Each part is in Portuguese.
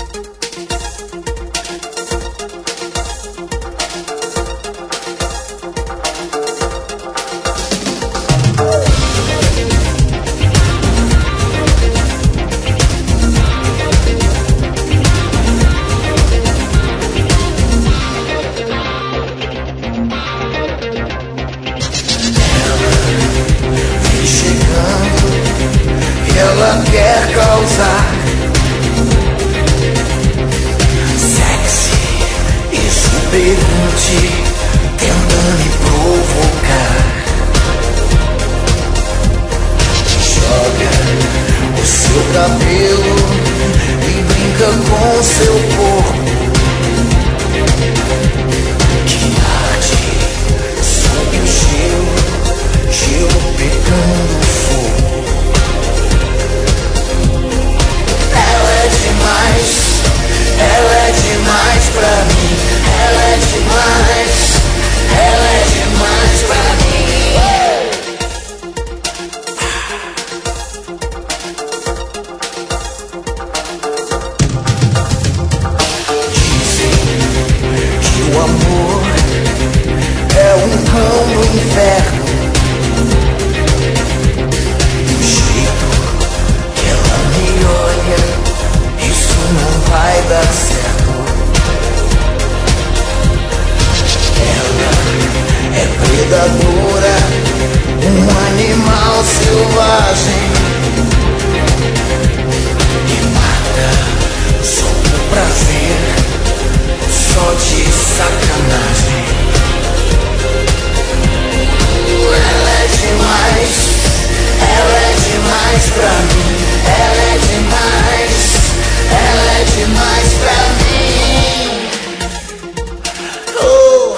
Ela quer causar sexy, exuberante, tentando me provocar. Joga o seu cabelo e brinca com seu corpo, que arde sob o gelo pegando fogo. Ela é demais pra mim. Ela é demais. Ela é demais pra mim. Dizem que o amor é um cão do inferno. Do jeito que ela me olha, isso não vai dar certo. Ela é predadora, um animal selvagem, que mata só por prazer, só de sacanagem. Ela é demais, ela é demais pra mim. Ela é demais, ela é demais pra mim. Oh.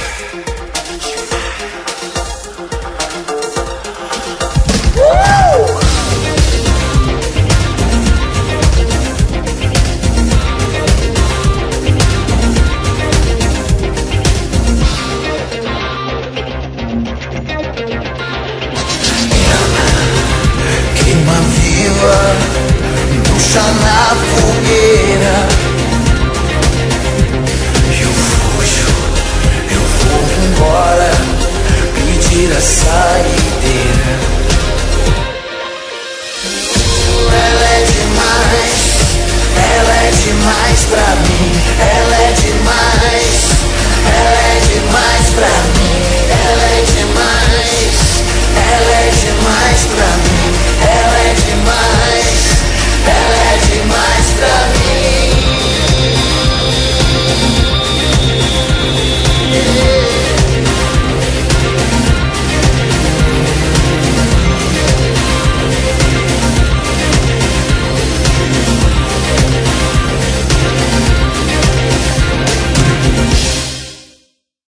Ela queima viva, puxa na fogueira. Eu vou embora, pedir a saideira. Ela é demais pra mim. Ela é demais.